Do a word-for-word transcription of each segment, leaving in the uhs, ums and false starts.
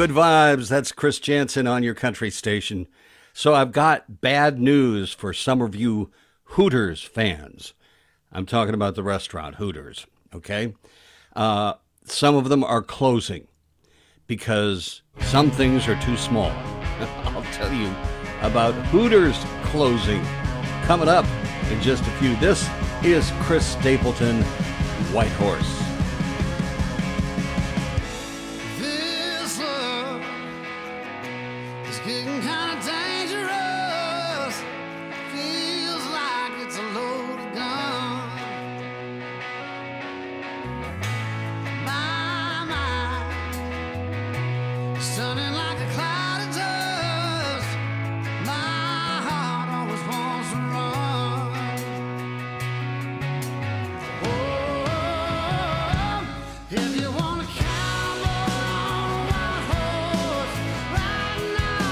Good vibes. That's Chris Jansen on your country station. So I've got bad news for some of you Hooters fans. I'm talking about the restaurant Hooters, okay? Uh, some of them are closing because some things are too small. I'll tell you about Hooters closing coming up in just a few. This is Chris Stapleton, White Horse. Getting kind of dangerous. Feels like it's a loaded gun. My mind stunning like a cloud of dust. My heart always wants to run. Oh, if you want to cowboy on a white horse, right now.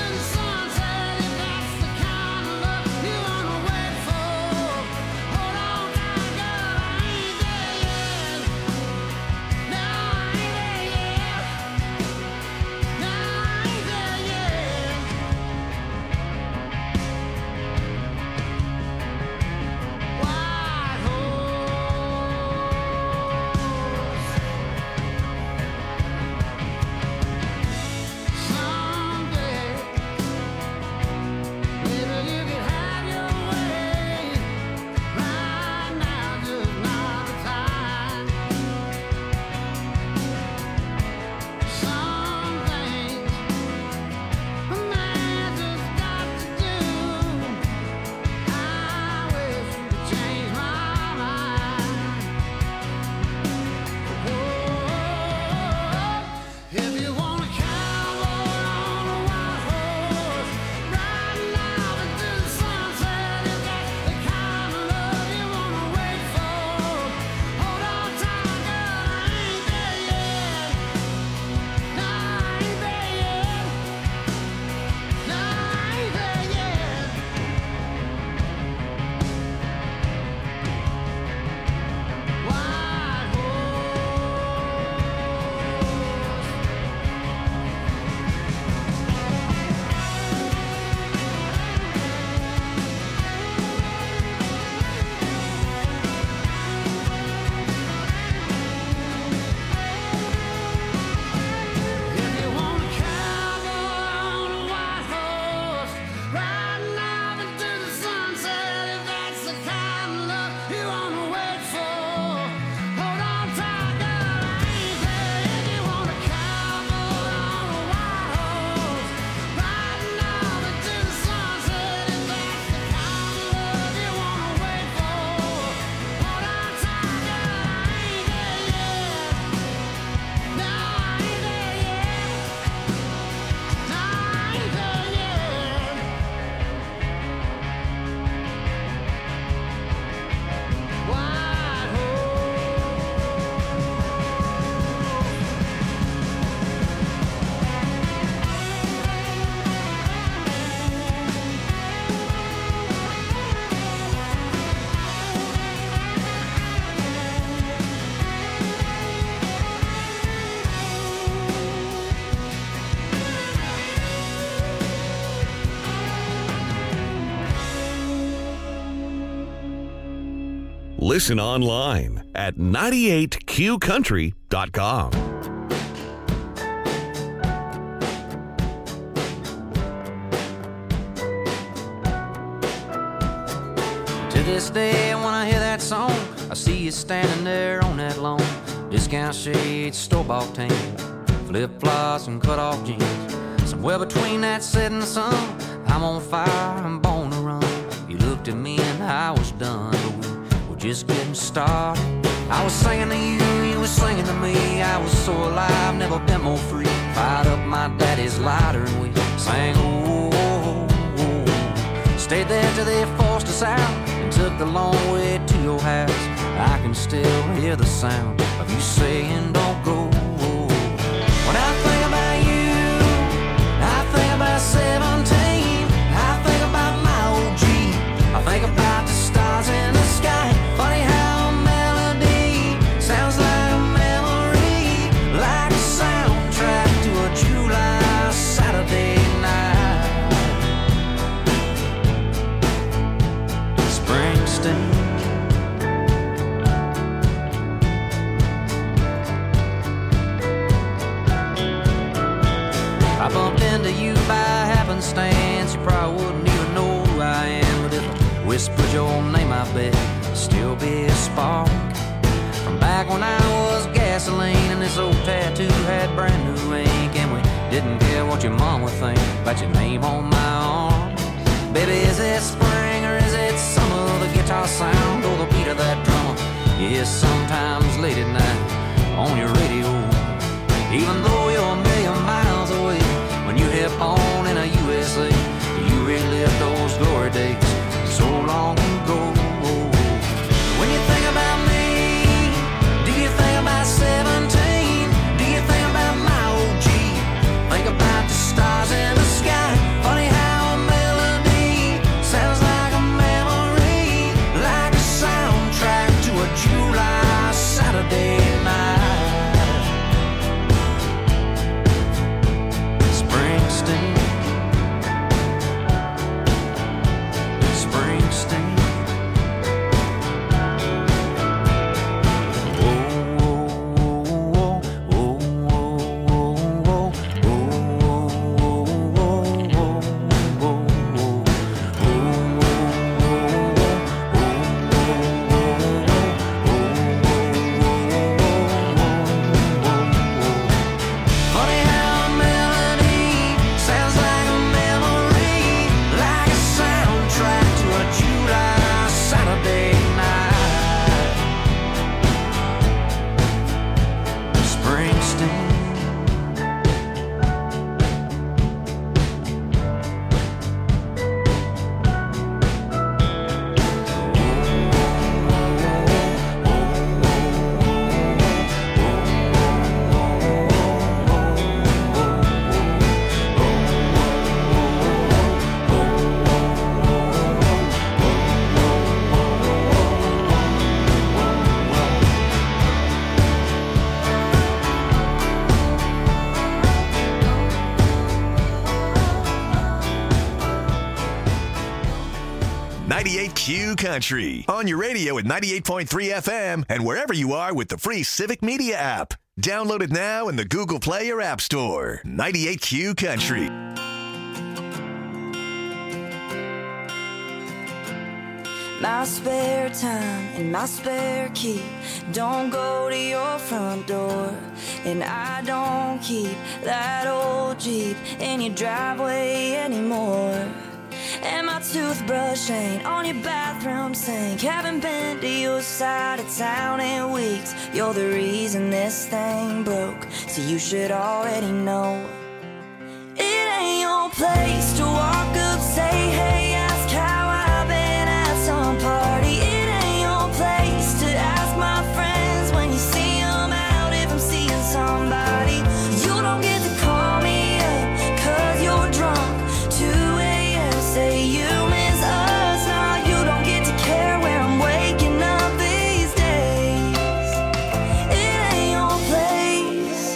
Listen online at ninety-eight q country dot com. To this day, when I hear that song, I see you standing there on that lawn. Discount shades, store-bought tan, flip-flops and cut-off jeans. Somewhere between that setting sun, I'm on fire, I'm born to run. You looked at me and I was done, but we were just getting started. I was singing to you, you were singing to me. I was so alive, never been more free. Fired up my daddy's lighter and we sang, oh, oh, oh, oh. Stayed there till they forced us out and took the long way to your house. I can still hear the sound of you saying don't go. When I think about you, I think about seventeen. I think about my old Jeep. I think about the stars in the sky. Funny how a melody sounds like a memory, like a soundtrack to a July I bumped into you by happenstance, you probably wouldn't even know who I am. But if I whispered your name, I bet it'd still be a spark from back when I was gasoline and this old tattoo had brand new ink, and we didn't care what your mom would think about your name on my arm. Baby, is it spring or is it summer? The guitar sound or the beat of that drummer? Yes, sometimes late at night on your radio, even though you're a million miles away. When you hit on in a U S A, you relive those glory days so long ago. When you think about me, do you think about seventeen? Do you think about my O G? Think about the stars in the sky. Funny how a melody sounds like a memory, like a soundtrack to a July Saturday night. Springsteen, Springsteen. ninety-eight Q Country on your radio at ninety-eight point three F M and wherever you are with the free Civic Media app. Download it now in the Google Play or App Store. ninety-eight Q Country. My spare time and my spare key don't go to your front door, and I don't keep that old Jeep in your driveway anymore. And my toothbrush ain't on your bathroom sink. Haven't been to your side of town in weeks. You're the reason this thing broke, so you should already know. It ain't your place to walk up, say hey, ask how I've been at some party. It ain't your place to ask my friends when you see them out if I'm seeing somebody. You don't get to call me up cause you're drunk. two a.m. say you miss us. Now you don't get to care where I'm waking up these days. It ain't your place.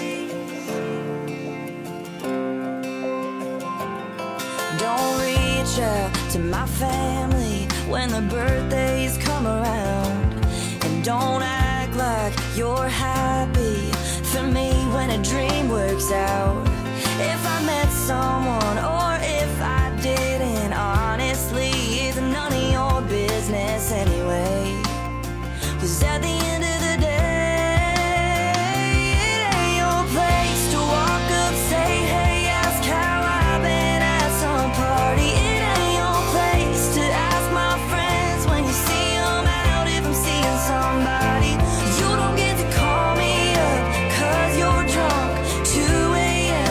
Don't reach out to my family when the birthdays come around, and don't act like you're happy for me when a dream works out. If I met someone or if I didn't, honestly, it's none of your business anyway. 'Cause at the end of the day, it ain't your place to walk up, say hey, ask how I've been at some party. It ain't your place to ask my friends when you see them out if I'm seeing somebody. You don't get to call me up cause you're drunk. two a.m.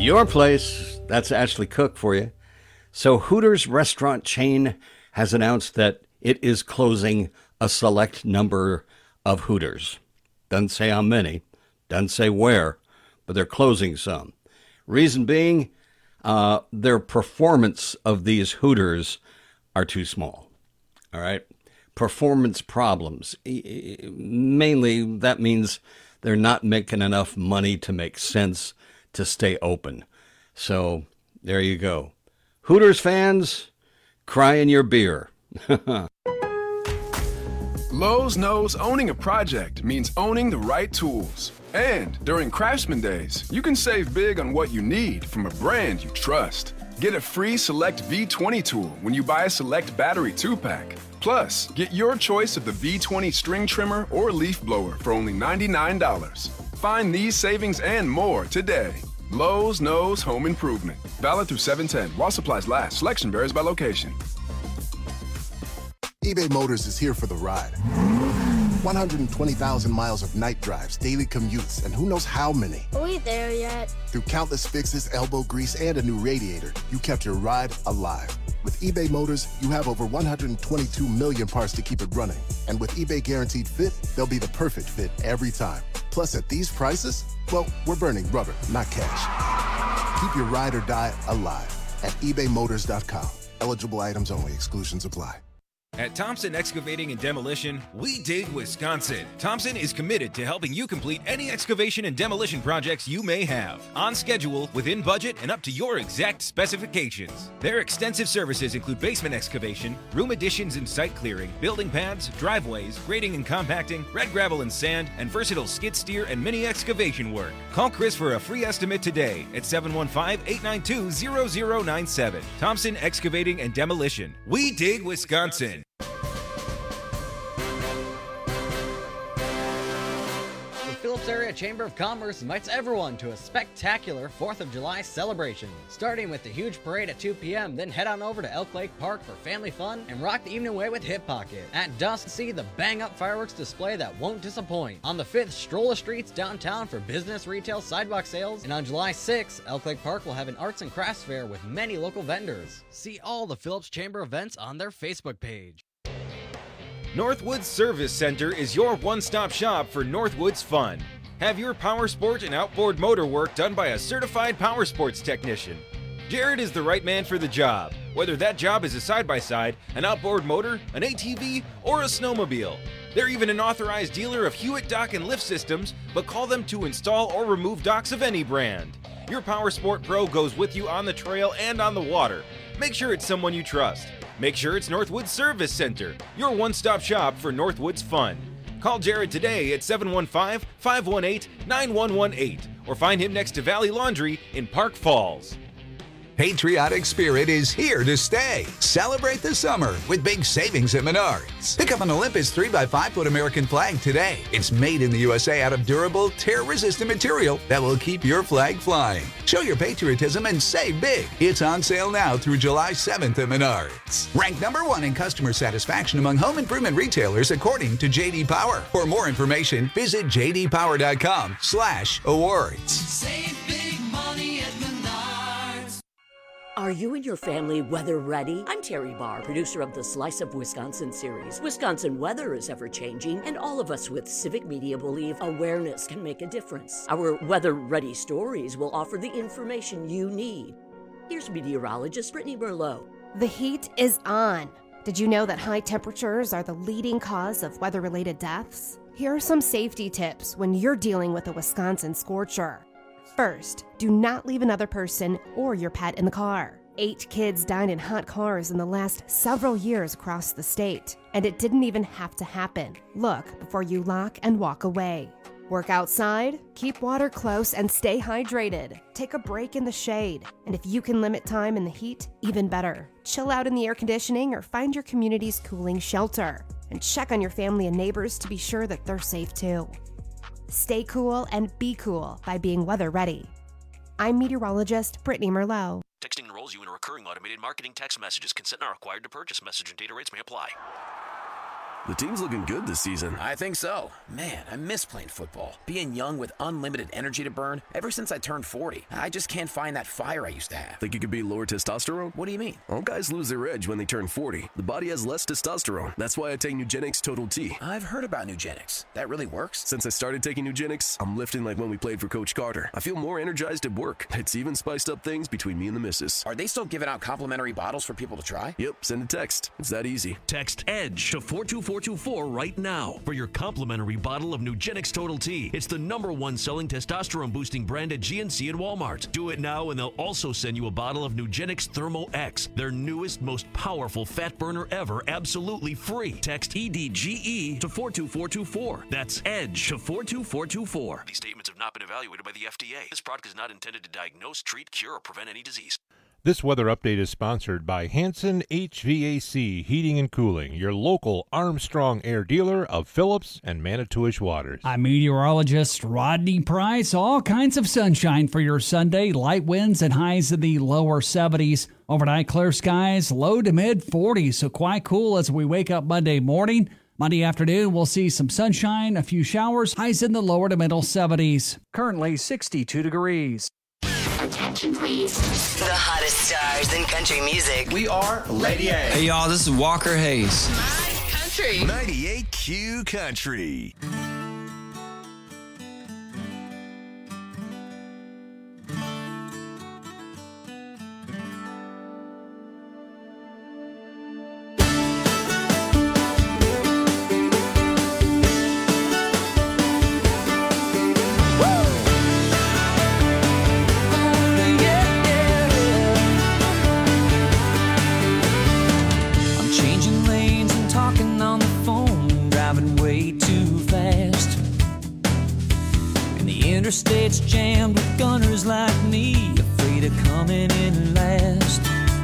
your place. That's Ashley Cook for you. So Hooters restaurant chain has announced that it is closing a select number of Hooters. Doesn't say how many, doesn't say where, but they're closing some. Reason being, uh, their performance of these Hooters are too small. All right? Performance problems. Mainly, that means they're not making enough money to make sense to stay open. So, there you go. Hooters fans, cry in your beer. Lowe's knows owning a project means owning the right tools. And during Craftsman Days, you can save big on what you need from a brand you trust. Get a free Select V twenty tool when you buy a Select battery two pack. Plus, get your choice of the V twenty string trimmer or leaf blower for only ninety-nine dollars. Find these savings and more today. Lowe's knows home improvement. Valid through seven ten. While supplies last. Selection varies by location. eBay Motors is here for the ride. one hundred twenty thousand miles of night drives, daily commutes, and who knows how many. Are we there yet? Through countless fixes, elbow grease, and a new radiator, you kept your ride alive. With eBay Motors, you have over one hundred twenty-two million parts to keep it running. And with eBay Guaranteed Fit, they'll be the perfect fit every time. Plus, at these prices, well, we're burning rubber, not cash. Keep your ride or die alive at ebay motors dot com. Eligible items only. Exclusions apply. At Thompson Excavating and Demolition, we dig Wisconsin. Thompson is committed to helping you complete any excavation and demolition projects you may have. On schedule, within budget, and up to your exact specifications. Their extensive services include basement excavation, room additions and site clearing, building pads, driveways, grading and compacting, red gravel and sand, and versatile skid steer and mini excavation work. Call Chris for a free estimate today at seven one five, eight nine two, zero zero nine seven. Thompson Excavating and Demolition. We dig Wisconsin. Phillips Area Chamber of Commerce invites everyone to a spectacular fourth of July celebration. Starting with the huge parade at two p.m., then head on over to Elk Lake Park for family fun and rock the evening away with Hip Pocket. At dusk, see the bang-up fireworks display that won't disappoint. On the fifth, stroll the streets downtown for business, retail, sidewalk sales. And on July sixth, Elk Lake Park will have an arts and crafts fair with many local vendors. See all the Phillips Chamber events on their Facebook page. Northwoods Service Center is your one-stop shop for Northwoods fun. Have your power sport and outboard motor work done by a certified power sports technician. Jared is the right man for the job, whether that job is a side-by-side, an outboard motor, an A T V, or a snowmobile. They're even an authorized dealer of Hewitt dock and lift systems, but call them to install or remove docks of any brand. Your power sport pro goes with you on the trail and on the water. Make sure it's someone you trust. Make sure it's Northwoods Service Center, your one-stop shop for Northwoods fun. Call Jared today at seven one five, five one eight, nine one one eight or find him next to Valley Laundry in Park Falls. Patriotic spirit is here to stay. Celebrate the summer with big savings at Menards. Pick up an Olympus three by five foot American flag today. It's made in the U S A out of durable, tear-resistant material that will keep your flag flying. Show your patriotism and save big. It's on sale now through July seventh at Menards. Ranked number one in customer satisfaction among home improvement retailers according to J D Power. For more information, visit j d power dot com slash awards. Save big money at Menards. Are you and your family weather ready? I'm Terry Barr, producer of the Slice of Wisconsin series. Wisconsin weather is ever changing, and all of us with civic media believe awareness can make a difference. Our weather ready stories will offer the information you need. Here's meteorologist Brittany Merlot. The heat is on. Did you know that high temperatures are the leading cause of weather-related deaths? Here are some safety tips when you're dealing with a Wisconsin scorcher. First, do not leave another person or your pet in the car. Eight kids died in hot cars in the last several years across the state, and it didn't even have to happen. Look before you lock and walk away. Work outside, keep water close, and stay hydrated. Take a break in the shade, and if you can limit time in the heat, even better. Chill out in the air conditioning or find your community's cooling shelter. And check on your family and neighbors to be sure that they're safe too. Stay cool and be cool by being weather ready. I'm meteorologist Brittany Merlot. Texting enrolls you in a recurring automated marketing text messages. Consent not required to purchase. Message and data rates may apply. The team's looking good this season. I think so. Man, I miss playing football. Being young with unlimited energy to burn. Ever since I turned forty, I just can't find that fire I used to have. Think you could be lower testosterone? What do you mean? All guys lose their edge when they turn forty. The body has less testosterone. That's why I take Nugenix Total T. I've heard about Nugenix. That really works? Since I started taking Nugenix, I'm lifting like when we played for Coach Carter. I feel more energized at work. It's even spiced up things between me and the missus. Are they still giving out complimentary bottles for people to try? Yep, send a text. It's that easy. Text EDGE to four two four two four right now for your complimentary bottle of Nugenix Total T. It's the number one selling testosterone boosting brand at G N C and Walmart. Do it now and they'll also send you a bottle of Nugenix Thermo X, their newest, most powerful fat burner ever, absolutely free. Text E D G E to four two four two four. That's EDGE to four two four two four. These statements have not been evaluated by the F D A. This product is not intended to diagnose, treat, cure, or prevent any disease. This weather update is sponsored by Hanson H V A C Heating and Cooling, your local Armstrong Air dealer of Phillips and Manitowish waters. I'm meteorologist Rodney Price. All kinds of sunshine for your Sunday. Light winds and highs in the lower seventies. Overnight clear skies, low to mid forties, so quite cool as we wake up Monday morning. Monday afternoon, we'll see some sunshine, a few showers, highs in the lower to middle seventies. Currently sixty-two degrees. Attention, please. The hottest stars in country music. We are Lady A. Hey, y'all, this is Walker Hayes. My country. ninety-eight Q Country. Interstate's jammed with gunners like me, afraid of coming in last.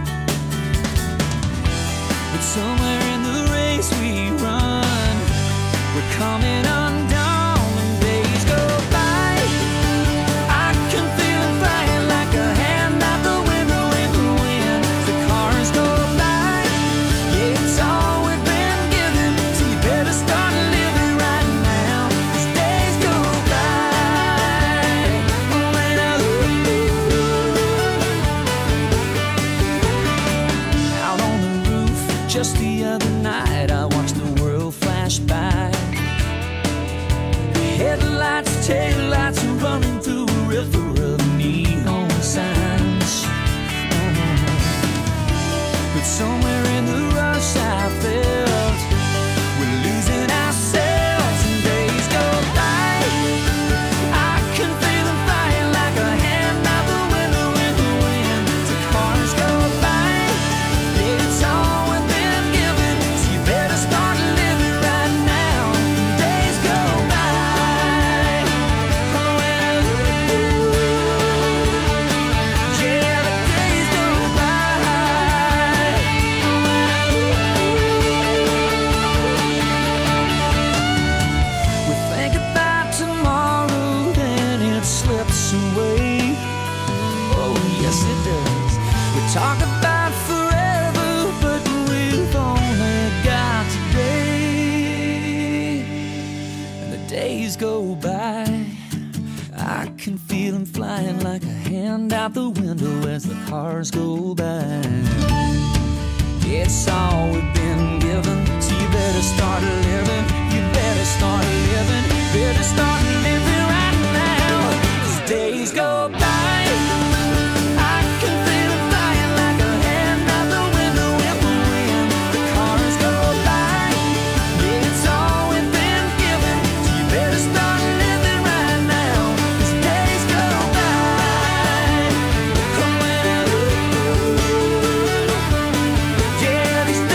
But somewhere in the race we run, we're coming undone when days go by. I can feel it flying like a hand out the window in the wind. The cars go by, yeah, it's all we've been given, so you better start living right now, as days go by. Just the other night, I watched the world flash by. Headlights, taillights running through a river of neon signs. Oh. But somewhere in the rush I felt we're losing ourselves and days go by. I can feel them flying like a hand out the window in the wind. The cars go by, yeah, it's all we've been given, so you better start living right now. Days go by. Oh, and yeah, the days go by. We think about tomorrow and it slips away. Oh, yes, it does. We talk about forever, but we've only got today. And the days go by. I can feel them flying like a hand out the window as the cars go by. It's all we've been given, so you better start living. You better start living. Better start living right now, as days go by. I can feel it flying like a hand out the window in the wind. The cars go by, yeah, it's all we've been given, so you better start living right now, as days go by. Oh, and yeah, these days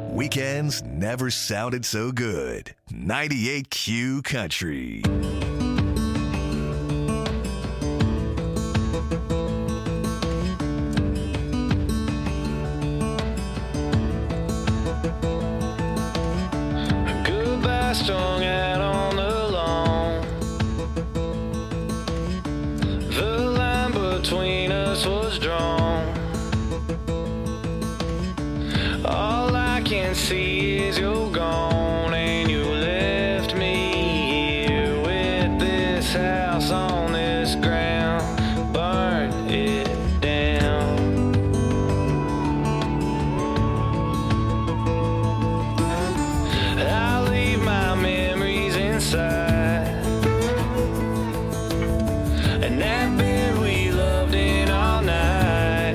Weekends never sounded so good. ninety-eight Q Country. Goodbye strung out on the lawn. The line between us was drawn. All I can see is you're gone, and you left me here with this house on this ground. Burn it down. I leave my memories inside, and that bed we loved in all night.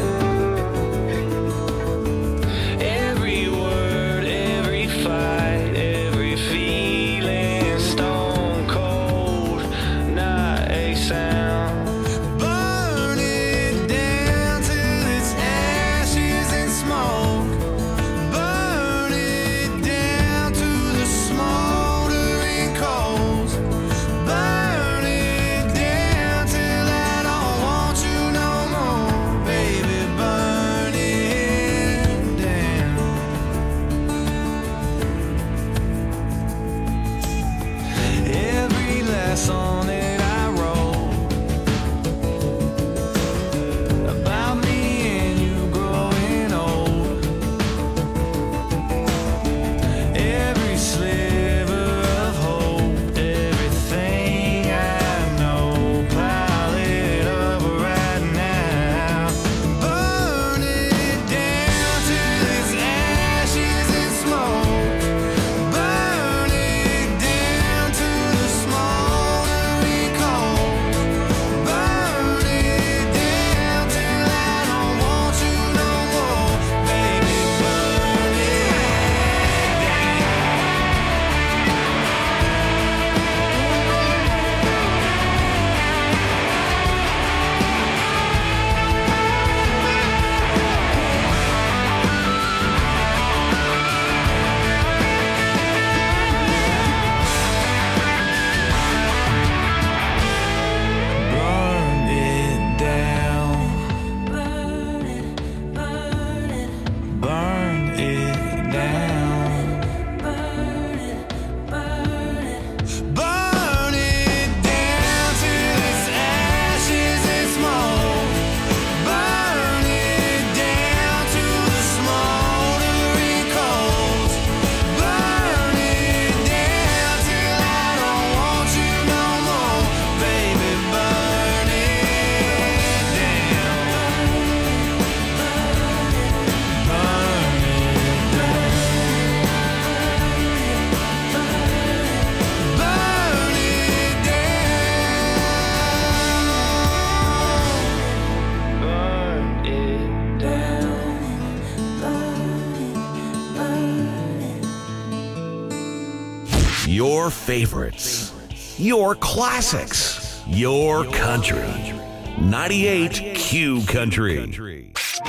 Every word, every fight, every feeling, stone cold, not a sound. Burn it down till it's ashes and smoke. Burn it down to the smoldering coals. Burn it down till I don't want you no more, baby. Burn it down. Every last song that I wrote about me and you growing old. Every sliver of hope, everything I know, pile it up right now. Burn it down till it's ashes and smoke. Burn it down to the smoldering coals. Burn it down till I don't want you no more, baby. Burn it Burn it down. Burn it, burn it. Burn it down. Burn it, burn it. Burn it down till it's ashes and smoke. Burn it down to the smoldering coals. Burn it down till I don't want you no more, baby. Burn it down. Burn it down. Burn it down. Burn it down. Your favorites, your classics, your country. ninety-eight Q Country.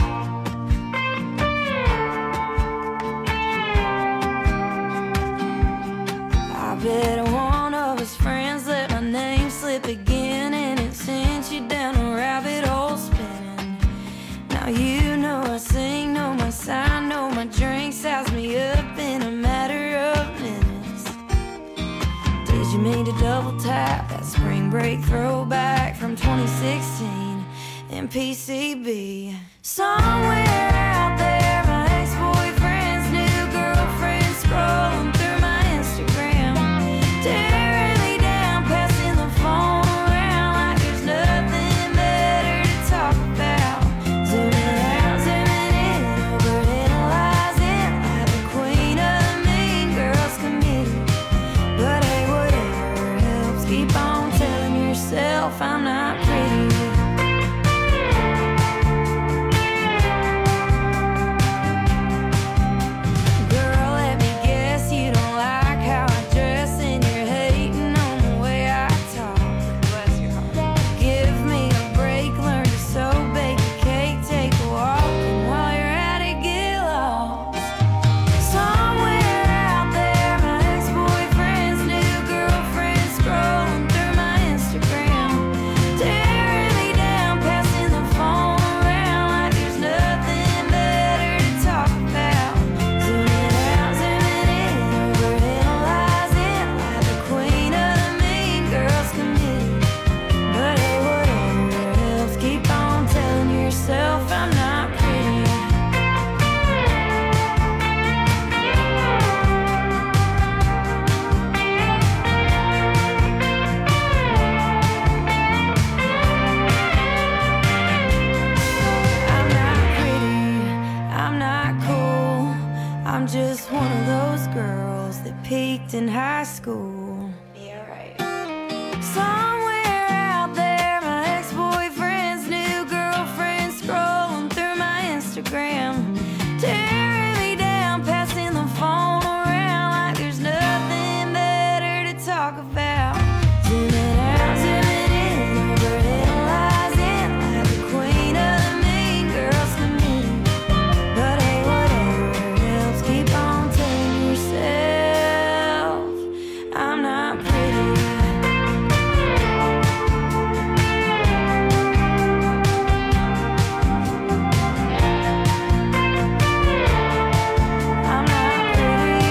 I bet one of his friends let my name slip again, and it sent you down a rabbit hole spinning. Now you know I sing, know my sign, know my drink, size me up in a matter of minutes. Did you mean to double tap that spring break throwback from twenty sixteen in P C B? Somewhere out there, my ex-boyfriend's new girlfriend scrolling through my Instagram, tearing me down, passing the phone around like there's nothing better to talk about. Zooming out, zooming in, overanalyzing like the queen of the mean girls committee. But hey, whatever helps, keep on telling yourself I'm not pretty. I'm just one of those girls that peaked in high school. Yeah, right. Somewhere out there, my ex-boyfriend's new girlfriend scrolling through my Instagram, tearing me down, passing the phone around like there's nothing better to talk about. Zooming out, zooming in, overhead lies in like the queen of the mean girls committee. But hey, whatever helps, keep on telling yourself I'm not pretty. I'm not pretty.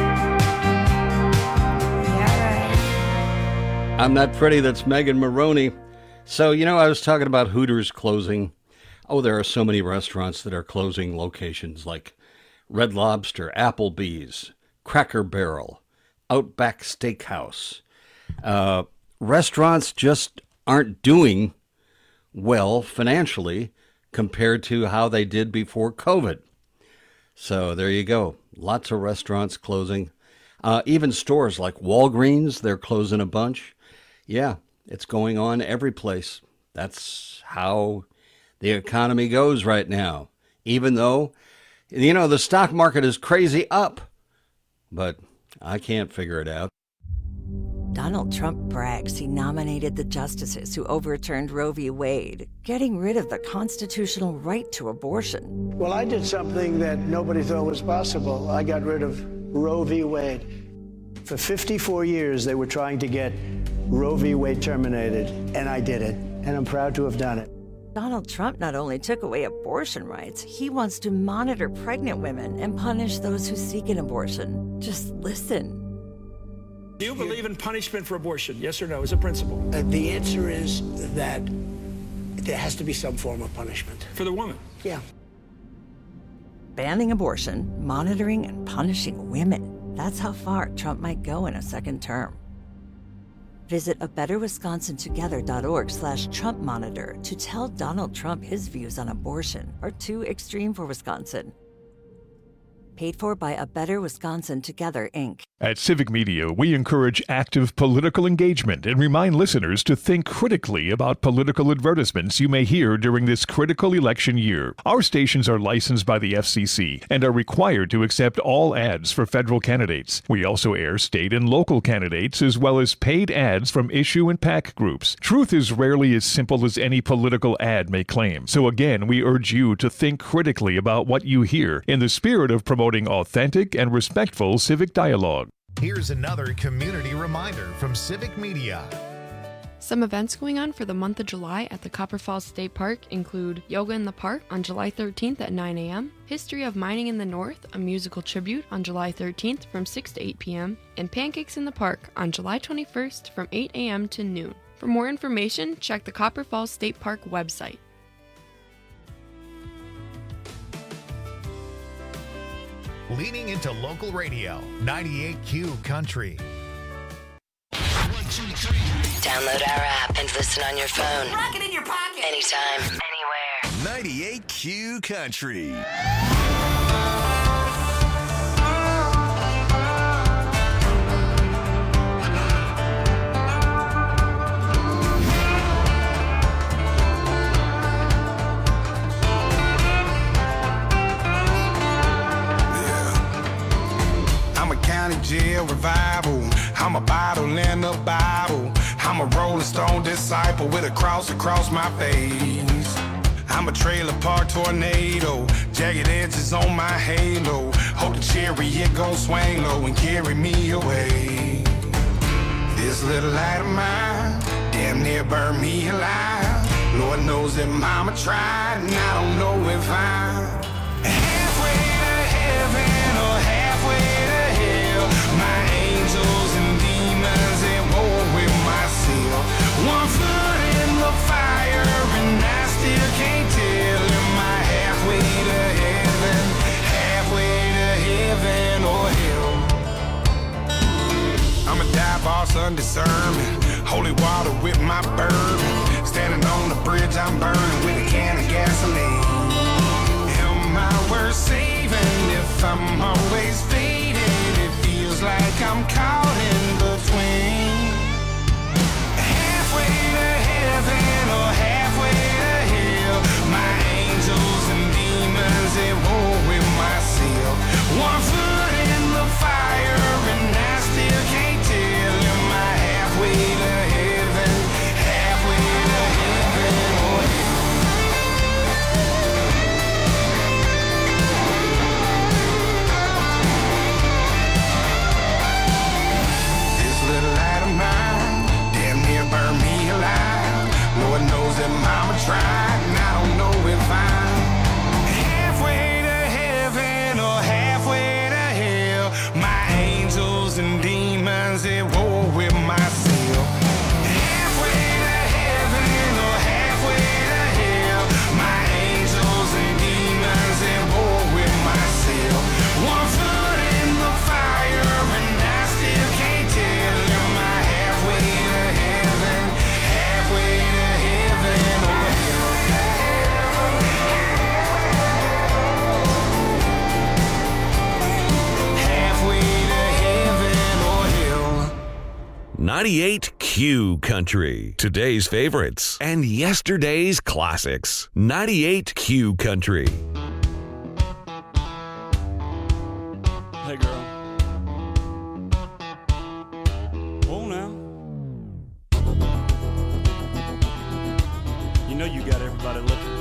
Yeah, right. I'm Not Pretty, that's Megan Maroney. So, you know, I was talking about Hooters closing. Oh, there are so many restaurants that are closing locations like Red Lobster, Applebee's, Cracker Barrel, Outback Steakhouse. Uh, restaurants just aren't doing well financially compared to how they did before COVID. So there you go. Lots of restaurants closing. Uh, even stores like Walgreens, they're closing a bunch. Yeah, it's going on every place. That's how the economy goes right now. Even though, you know, the stock market is crazy up, but I can't figure it out. Donald Trump brags he nominated the justices who overturned Roe v. Wade, getting rid of the constitutional right to abortion. Well, I did something that nobody thought was possible. I got rid of Roe v. Wade. For fifty-four years, they were trying to get Roe v. Wade terminated, and I did it, and I'm proud to have done it. Donald Trump not only took away abortion rights, he wants to monitor pregnant women and punish those who seek an abortion. Just listen. Do you believe in punishment for abortion? Yes or no, as a principle? Uh, the answer is that there has to be some form of punishment. For the woman? Yeah. Banning abortion, monitoring and punishing women. That's how far Trump might go in a second term. Visit a better wisconsin together dot org slash Trump monitor to tell Donald Trump his views on abortion are too extreme for Wisconsin. Paid for by A Better Wisconsin Together, Incorporated. At Civic Media, we encourage active political engagement and remind listeners to think critically about political advertisements you may hear during this critical election year. Our stations are licensed by the F C C and are required to accept all ads for federal candidates. We also air state and local candidates as well as paid ads from issue and PAC groups. Truth is rarely as simple as any political ad may claim. So again, we urge you to think critically about what you hear in the spirit of promoting authentic and respectful civic dialogue. Here's another community reminder from Civic Media. Some events going on for the month of July at the Copper Falls State Park include Yoga in the Park on July thirteenth at nine a.m., History of Mining in the North, a musical tribute on July thirteenth from six to eight p.m., and Pancakes in the Park on July twenty-first from eight a.m. to noon. For more information, check the Copper Falls State Park website. Leaning into local radio, ninety-eight Q Country. Download our app and listen on your phone. Rock it in your pocket. Anytime, anywhere. ninety-eight Q Country. County jail revival. I'm a bottle in the Bible. I'm a Rolling Stone disciple with a cross across my face. I'm a trailer park tornado, jagged edges on my halo. Hope the chariot gon' swing low and carry me away. This little light of mine damn near burned me alive. Lord knows that mama tried, and I don't know if I'm halfway to heaven or halfway to hell. My angels and demons at war with myself. One foot in the fire and I still can't tell. Am I halfway to heaven, halfway to heaven or hell? I'm a dive bar Sunday sermon, holy water with my bourbon. Standing on the bridge I'm burning with a can of gasoline. Am I worth saving if I'm always One foot in the fire, and I still can't tell. Am I halfway to heaven? Halfway to heaven or this little light of mine damn near burned me alive. Lord knows that mama tried, and I don't know if I'm halfway to heaven or halfway to hell. My angels and demons at war with myself. Halfway to heaven or halfway to hell. My angels and demons at war with myself. One foot in the fire, and I still can't tell. Am I halfway to heaven? Halfway to heaven or halfway to heaven or hell. ninety-eight Q Country. Today's favorites and yesterday's classics. ninety-eight Q Country. Hey, girl. Oh, now. You know you got everybody looking.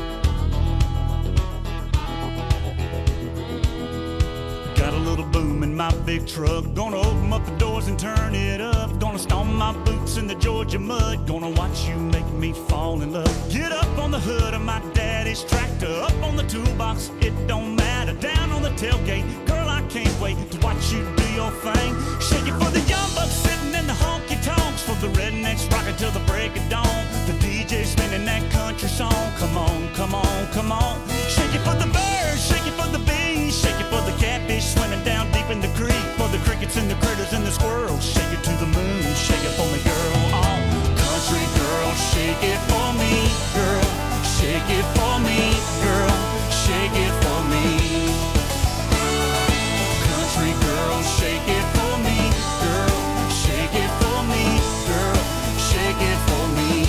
Got a little boom in my big truck. Gonna open up the doors and turn it up. Gonna stomp my boots in the Georgia mud. Gonna watch you make me fall in love. Get up on the hood of my daddy's tractor. Up on the toolbox, it don't matter. Down on the tailgate, girl, I can't wait to watch you do your thing. Shake it for the young bucks sitting in the honky tonks. For the rednecks rocking till the break of dawn. The D J spinning that country song. Come on, come on, come on. Shake it for the birds, shake it for the bees. Shake it for the catfish swimming down deep in the creek. For the crickets and the critters and the squirrels. Shake it to the moon, shake it for me, girl. Oh, country girl, shake it for me, girl. Shake it for me, girl. Shake it for me. Country girl, shake it for me, girl. Shake it for me, girl. Shake it for me.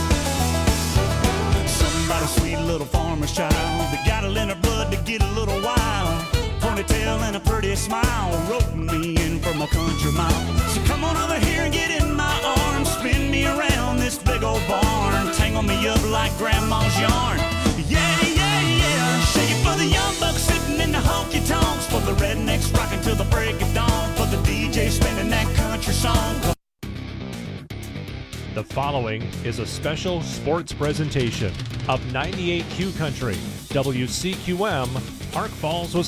Somebody sweet little farmer's child that got it in her blood to get a little wild. Ponytail and a pretty smile, roping me in from a country mile. So come on over here and get in my arms, spin me around this big old barn, tangle me up like grandma's yarn. Yeah, yeah, yeah. Shake it for the young bucks sitting in the honky tonks, for the rednecks rocking till the break of dawn, for the D J spinning that country song. The following is a special sports presentation of ninety-eight Q Country, W C Q M, Park Falls, Wisconsin.